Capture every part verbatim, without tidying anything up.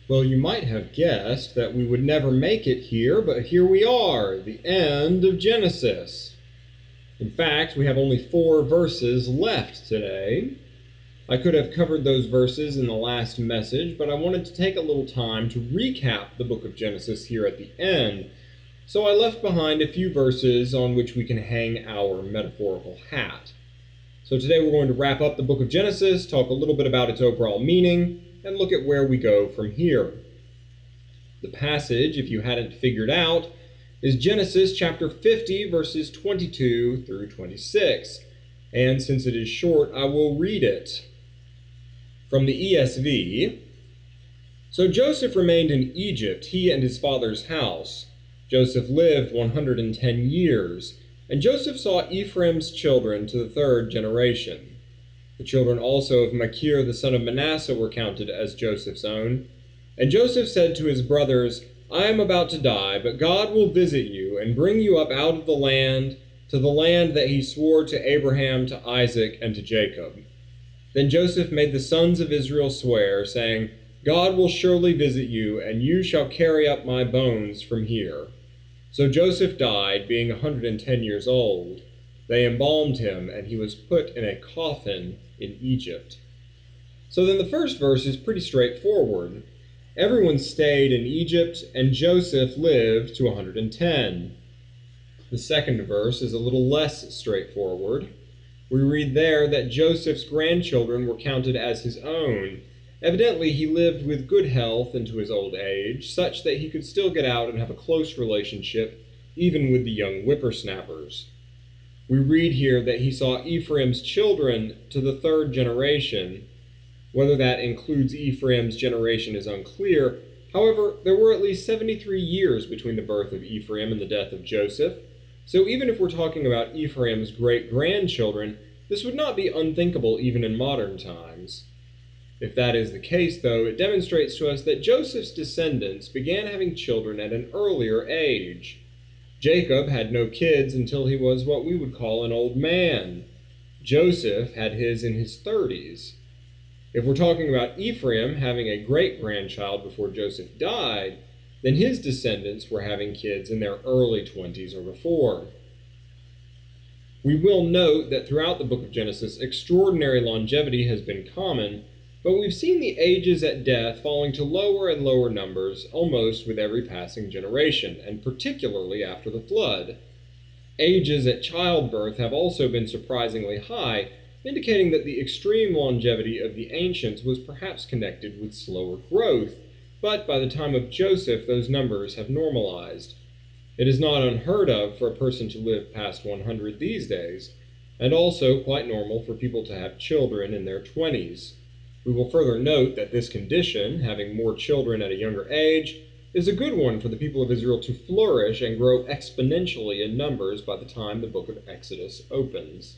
Well, you might have guessed that we would never make it here, but here we are, the end of Genesis. In fact, we have only four verses left today. I could have covered those verses in the last message, but I wanted to take a little time to recap the book of Genesis here at the end, so I left behind a few verses on which we can hang our metaphorical hat. So today we're going to wrap up the book of Genesis, talk a little bit about its overall meaning, and look at where we go from here. The passage, if you hadn't figured out, is Genesis chapter fifty, verses twenty-two through twenty-six. And since it is short, I will read it. From the E S V, So Joseph remained in Egypt, he and his father's house. Joseph lived one hundred ten years, and Joseph saw Ephraim's children to the third generation. The children also of Machir the son of Manasseh were counted as Joseph's own. And Joseph said to his brothers, I am about to die, but God will visit you and bring you up out of the land, to the land that he swore to Abraham, to Isaac, and to Jacob. Then Joseph made the sons of Israel swear, saying, God will surely visit you, and you shall carry up my bones from here. So Joseph died, being a hundred and ten years old. They embalmed him, and he was put in a coffin in Egypt. So then the first verse is pretty straightforward. Everyone stayed in Egypt, and Joseph lived to one hundred ten. The second verse is a little less straightforward. We read there that Joseph's grandchildren were counted as his own. Evidently, he lived with good health into his old age, such that he could still get out and have a close relationship, even with the young whippersnappers. We read here that he saw Ephraim's children to the third generation. Whether that includes Ephraim's generation is unclear. However, there were at least seventy-three years between the birth of Ephraim and the death of Joseph. So even if we're talking about Ephraim's great-grandchildren, this would not be unthinkable even in modern times. If that is the case, though, it demonstrates to us that Joseph's descendants began having children at an earlier age. Jacob had no kids until he was what we would call an old man. Joseph had his in his thirties. If we're talking about Ephraim having a great-grandchild before Joseph died, then his descendants were having kids in their early twenties or before. We will note that throughout the book of Genesis, extraordinary longevity has been common, but we've seen the ages at death falling to lower and lower numbers almost with every passing generation, and particularly after the flood. Ages at childbirth have also been surprisingly high, indicating that the extreme longevity of the ancients was perhaps connected with slower growth, but by the time of Joseph, those numbers have normalized. It is not unheard of for a person to live past one hundred these days, and also quite normal for people to have children in their twenties. We will further note that this condition, having more children at a younger age, is a good one for the people of Israel to flourish and grow exponentially in numbers by the time the book of Exodus opens.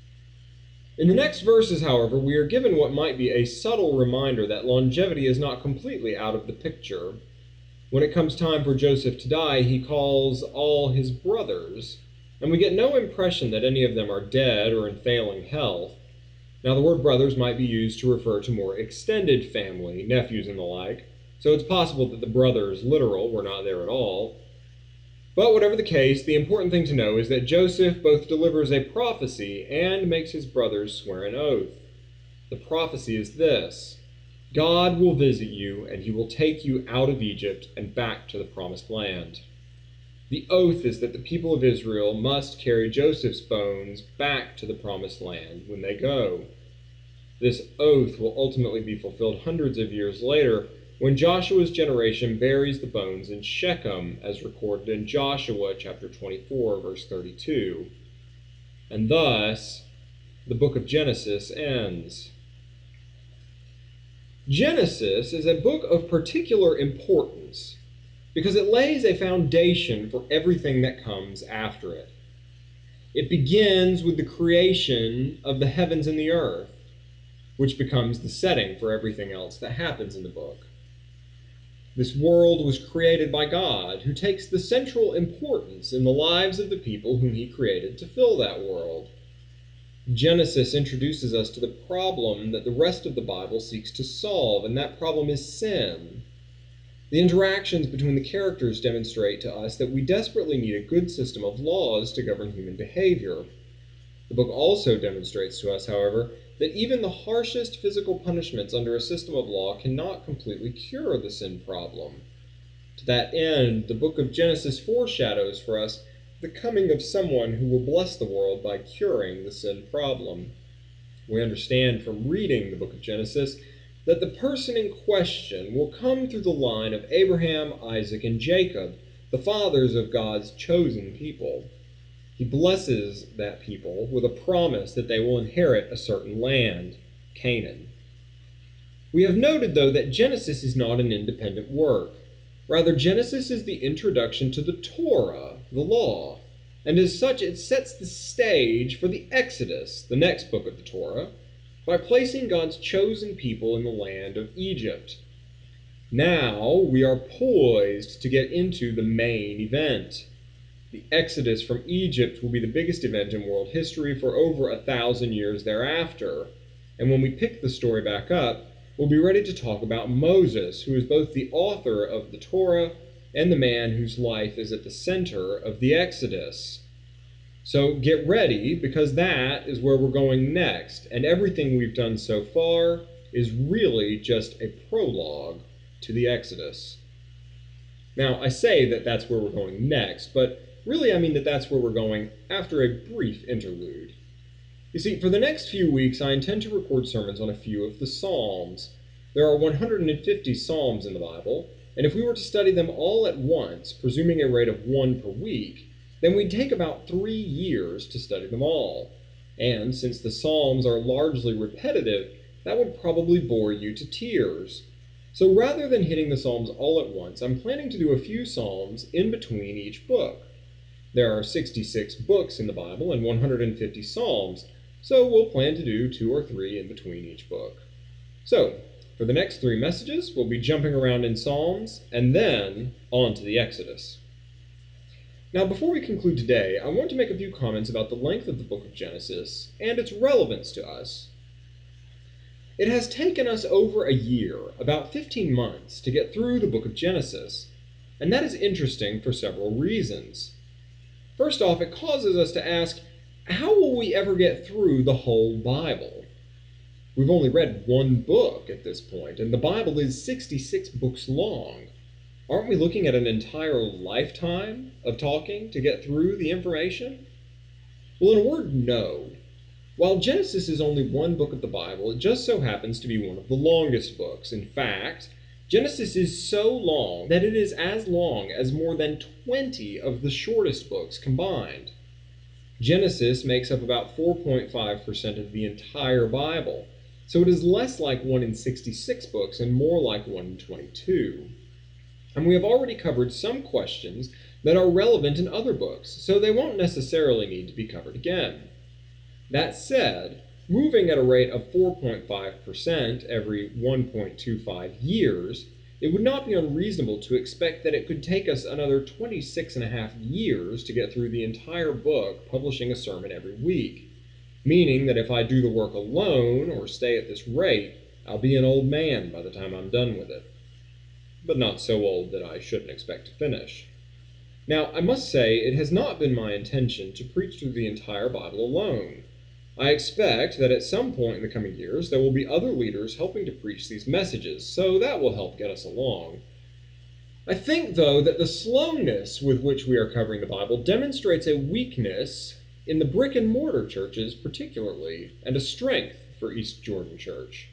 In the next verses, however, we are given what might be a subtle reminder that longevity is not completely out of the picture. When it comes time for Joseph to die, he calls all his brothers, and we get no impression that any of them are dead or in failing health. Now, the word brothers might be used to refer to more extended family, nephews and the like, so it's possible that the brothers, literal, were not there at all. But whatever the case, the important thing to know is that Joseph both delivers a prophecy and makes his brothers swear an oath. The prophecy is this: God will visit you, and he will take you out of Egypt and back to the promised land. The oath is that the people of Israel must carry Joseph's bones back to the promised land when they go. This oath will ultimately be fulfilled hundreds of years later, when Joshua's generation buries the bones in Shechem, as recorded in Joshua chapter twenty-four, verse thirty-two. And thus, the book of Genesis ends. Genesis is a book of particular importance because it lays a foundation for everything that comes after it. It begins with the creation of the heavens and the earth, which becomes the setting for everything else that happens in the book. This world was created by God, who takes the central importance in the lives of the people whom he created to fill that world. Genesis introduces us to the problem that the rest of the Bible seeks to solve, and that problem is sin. The interactions between the characters demonstrate to us that we desperately need a good system of laws to govern human behavior. The book also demonstrates to us, however, that even the harshest physical punishments under a system of law cannot completely cure the sin problem. To that end, the book of Genesis foreshadows for us the coming of someone who will bless the world by curing the sin problem. We understand from reading the book of Genesis that the person in question will come through the line of Abraham, Isaac, and Jacob, the fathers of God's chosen people. He blesses that people with a promise that they will inherit a certain land, Canaan. We have noted, though, that Genesis is not an independent work. Rather, Genesis is the introduction to the Torah, the law, and as such it sets the stage for the Exodus, the next book of the Torah, by placing God's chosen people in the land of Egypt. Now we are poised to get into the main event. The Exodus from Egypt will be the biggest event in world history for over a thousand years thereafter, and when we pick the story back up, we'll be ready to talk about Moses, who is both the author of the Torah and the man whose life is at the center of the Exodus. So get ready, because that is where we're going next, and everything we've done so far is really just a prologue to the Exodus. Now, I say that that's where we're going next, but really I mean that that's where we're going after a brief interlude. You see, for the next few weeks, I intend to record sermons on a few of the Psalms. There are one hundred fifty Psalms in the Bible, and if we were to study them all at once, presuming a rate of one per week, then we'd take about three years to study them all. And since the Psalms are largely repetitive, that would probably bore you to tears. So rather than hitting the Psalms all at once, I'm planning to do a few Psalms in between each book. There are sixty-six books in the Bible and one hundred fifty Psalms, so we'll plan to do two or three in between each book. So, for the next three messages, we'll be jumping around in Psalms, and then on to the Exodus. Now, before we conclude today, I want to make a few comments about the length of the book of Genesis and its relevance to us. It has taken us over a year, about fifteen months, to get through the book of Genesis, and that is interesting for several reasons. First off, it causes us to ask, how will we ever get through the whole Bible? We've only read one book at this point, and the Bible is sixty-six books long. Aren't we looking at an entire lifetime of talking to get through the information? Well, in a word, no. While Genesis is only one book of the Bible, it just so happens to be one of the longest books. In fact, Genesis is so long that it is as long as more than twenty of the shortest books combined. Genesis makes up about four point five percent of the entire Bible, so it is less like one in sixty-six books and more like one in twenty-two. And we have already covered some questions that are relevant in other books, so they won't necessarily need to be covered again. That said, moving at a rate of four point five percent every one point two five years, it would not be unreasonable to expect that it could take us another twenty-six and a half years to get through the entire book, publishing a sermon every week, meaning that if I do the work alone or stay at this rate, I'll be an old man by the time I'm done with it. But not so old that I shouldn't expect to finish. Now, I must say, it has not been my intention to preach through the entire Bible alone. I expect that at some point in the coming years, there will be other leaders helping to preach these messages, so that will help get us along. I think, though, that the slowness with which we are covering the Bible demonstrates a weakness in the brick-and-mortar churches particularly, and a strength for East Jordan Church.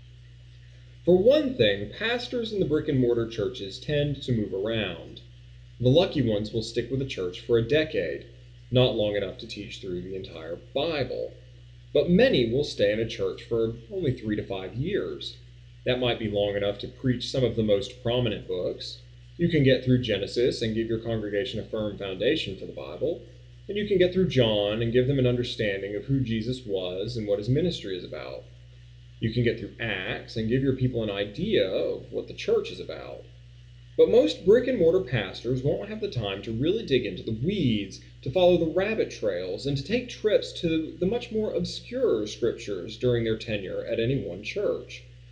For one thing, pastors in the brick-and-mortar churches tend to move around. The lucky ones will stick with a church for a decade, not long enough to teach through the entire Bible. But many will stay in a church for only three to five years. That might be long enough to preach some of the most prominent books. You can get through Genesis and give your congregation a firm foundation for the Bible, and you can get through John and give them an understanding of who Jesus was and what his ministry is about. You can get through Acts and give your people an idea of what the church is about. But most brick-and-mortar pastors won't have the time to really dig into the weeds, to follow the rabbit trails, and to take trips to the much more obscure scriptures during their tenure at any one church.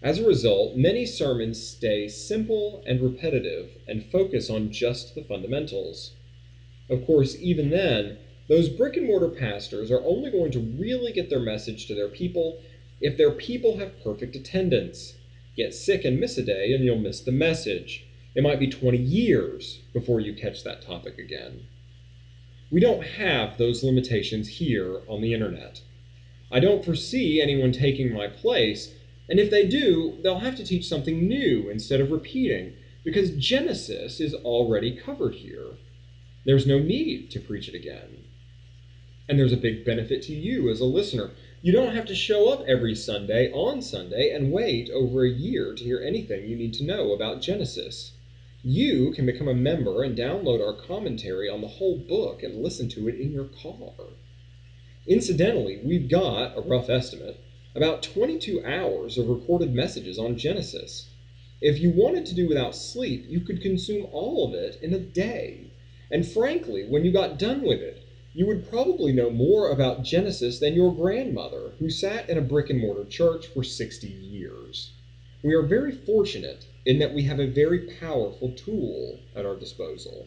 As a result, many sermons stay simple and repetitive and focus on just the fundamentals. Of course, even then, those brick and mortar pastors are only going to really get their message to their people if their people have perfect attendance. Get sick and miss a day and you'll miss the message. It might be twenty years before you catch that topic again. We don't have those limitations here on the internet. I don't foresee anyone taking my place, and if they do, they'll have to teach something new instead of repeating, because Genesis is already covered here. There's no need to preach it again. And there's a big benefit to you as a listener. You don't have to show up every Sunday on Sunday and wait over a year to hear anything you need to know about Genesis. You can become a member and download our commentary on the whole book and listen to it in your car. Incidentally, we've got, a rough estimate, about twenty-two hours of recorded messages on Genesis. If you wanted to do without sleep, you could consume all of it in a day. And frankly, when you got done with it, you would probably know more about Genesis than your grandmother, who sat in a brick and mortar church for sixty years. We are very fortunate in that we have a very powerful tool at our disposal.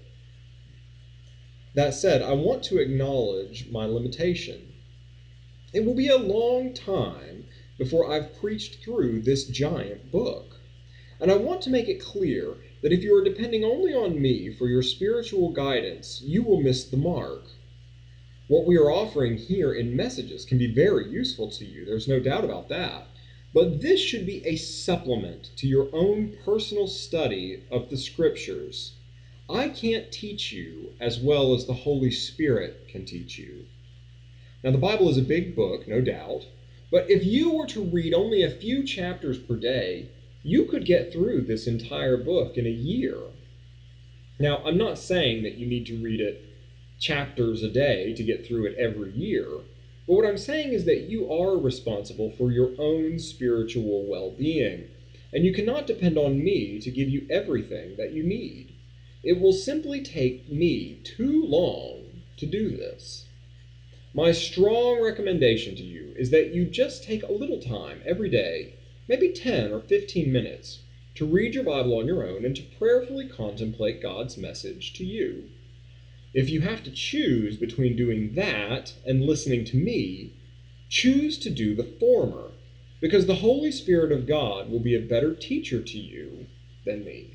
That said, I want to acknowledge my limitation. It will be a long time before I've preached through this giant book. And I want to make it clear that if you are depending only on me for your spiritual guidance, you will miss the mark. What we are offering here in messages can be very useful to you, there's no doubt about that. But this should be a supplement to your own personal study of the Scriptures. I can't teach you as well as the Holy Spirit can teach you. Now, the Bible is a big book, no doubt, but if you were to read only a few chapters per day, you could get through this entire book in a year. Now, I'm not saying that you need to read it chapters a day to get through it every year, but what I'm saying is that you are responsible for your own spiritual well-being, and you cannot depend on me to give you everything that you need. It will simply take me too long to do this. My strong recommendation to you is that you just take a little time every day, maybe ten or fifteen minutes, to read your Bible on your own and to prayerfully contemplate God's message to you. If you have to choose between doing that and listening to me, choose to do the former, because the Holy Spirit of God will be a better teacher to you than me.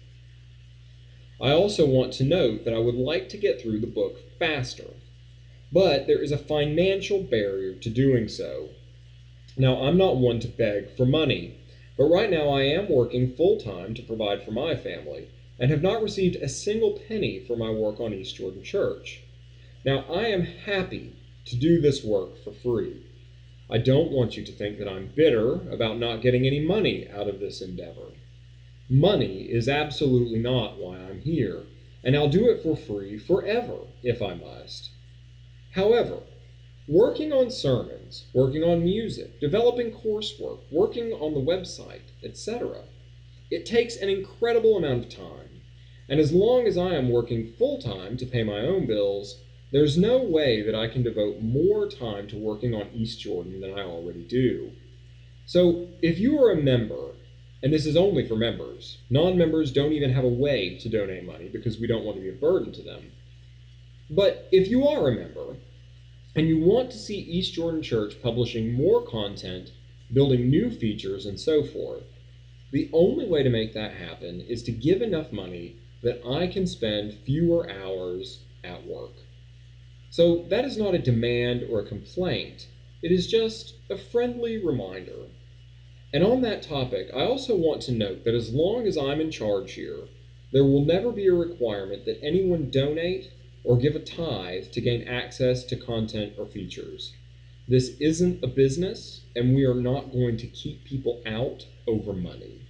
I also want to note that I would like to get through the book faster, but there is a financial barrier to doing so. Now, I'm not one to beg for money, but right now I am working full-time to provide for my family, and have not received a single penny for my work on East Jordan Church. Now, I am happy to do this work for free. I don't want you to think that I'm bitter about not getting any money out of this endeavor. Money is absolutely not why I'm here, and I'll do it for free forever if I must. However, working on sermons, working on music, developing coursework, working on the website, et cetera, it takes an incredible amount of time. And as long as I am working full-time to pay my own bills, there's no way that I can devote more time to working on East Jordan than I already do. So if you are a member, and this is only for members, non-members don't even have a way to donate money because we don't want to be a burden to them. But if you are a member, and you want to see East Jordan Church publishing more content, building new features, and so forth, the only way to make that happen is to give enough money that I can spend fewer hours at work. So that is not a demand or a complaint. It is just a friendly reminder. And on that topic, I also want to note that as long as I'm in charge here, there will never be a requirement that anyone donate or give a tithe to gain access to content or features. This isn't a business, and we are not going to keep people out over money.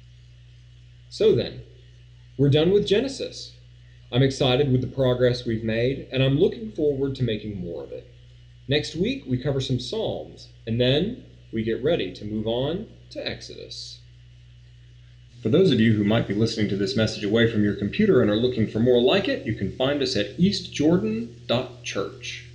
So then, we're done with Genesis. I'm excited with the progress we've made, and I'm looking forward to making more of it. Next week, we cover some Psalms, and then we get ready to move on to Exodus. For those of you who might be listening to this message away from your computer and are looking for more like it, you can find us at east jordan dot church.